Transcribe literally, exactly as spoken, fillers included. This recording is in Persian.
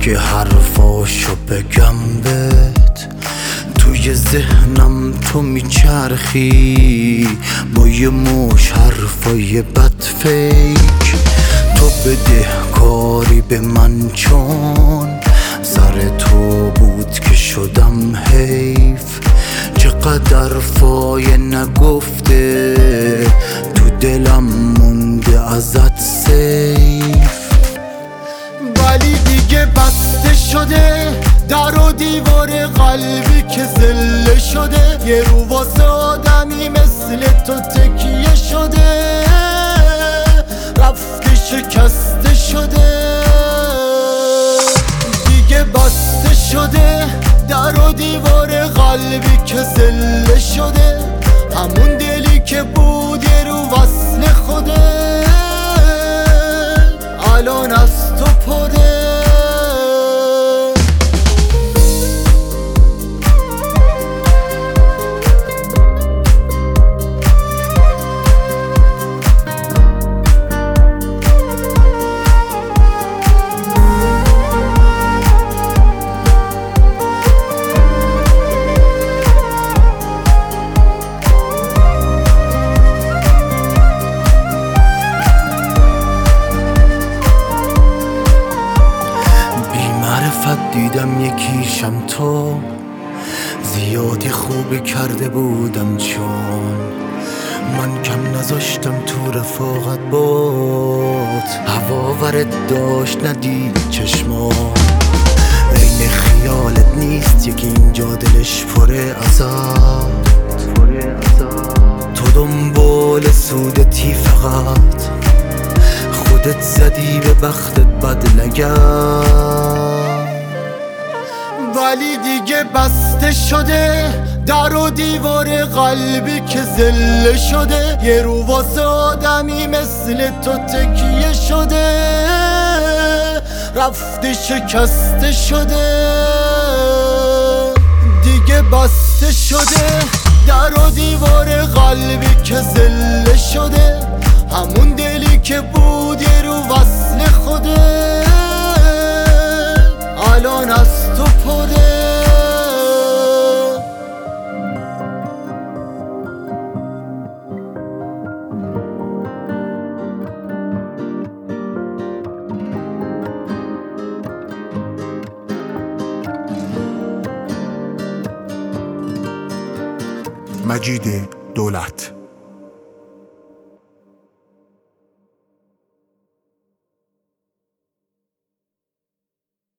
که حرفاشو بگم بهت، توی ذهنم تو میچرخی با یه مش حرفای بد فیک. تو بده کاری به من چون سر تو بود که شدم حیف. چقدر فای نگفته تو دلم مونده ازت سیف، ولی دیگه بسته شده در و دیوار قلبی که زله شده. یه رو واسه آدمی مثل تو تکیه شده، رفته شکسته شده. دیگه بسته شده در و دیوار قلبی که زله شده، همون دلی که بود یه رو وصل خوده الان از تو پره. دیدم یکیشم تو، زیادی خوبی کرده بودم چون من کم نذاشتم تو رفاقت بات. هوا ورد داشت ندید چشما، عین خیالت نیست یکی اینجا دلش پره ازت. تو دنبال سودتی فقط، خودت زدی به بختت بد نگرد. ولی دیگه بسته شده در و دیوار قلبی که زله شده، یه رو واسه آدمی مثل تو تکیه شده، رفته شکسته شده. دیگه بسته شده در و دیوار قلبی که زله شده، همون دلی که بود یه رو وصل خوده الان از تو پره. مجید دولت.